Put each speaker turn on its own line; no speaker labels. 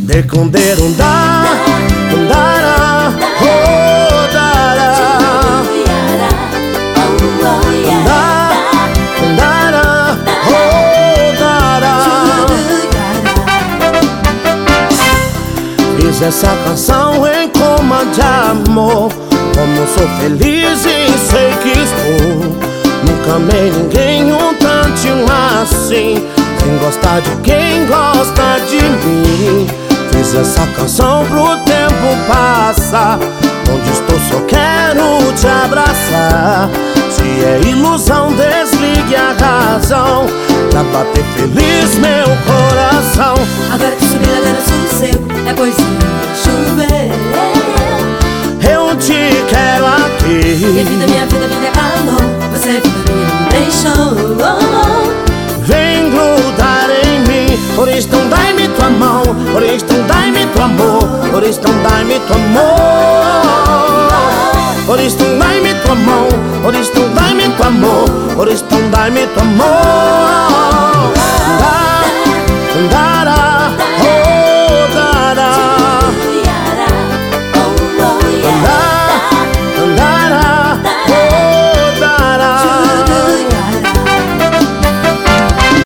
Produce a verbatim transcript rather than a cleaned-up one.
De conderundá, dará, oh, dará, dará, oh, dará. Fiz essa canção em coma de amor. Como sou feliz e sei que estou. Nunca amei ninguém um tantinho assim, sem gostar de quem gosta de mim. Fiz essa canção pro tempo passar. Onde estou só quero te abraçar. Se é ilusão, desligue a razão pra bater feliz meu coração.
Agora que subir a ladeira sossego, é poesia chover.
Eu te quero aqui.
Minha vida, minha vida, vida é calor. Você é vida minha, me deixou.
Vem grudar em mim. Por isso não dai-me tua mão. Por isso não dai-me teu amor. Por isso não dai-me teu amor. Por isso não dai-me tua mão. Por isso não dai-me teu amor. Por isso não dai-me teu amor.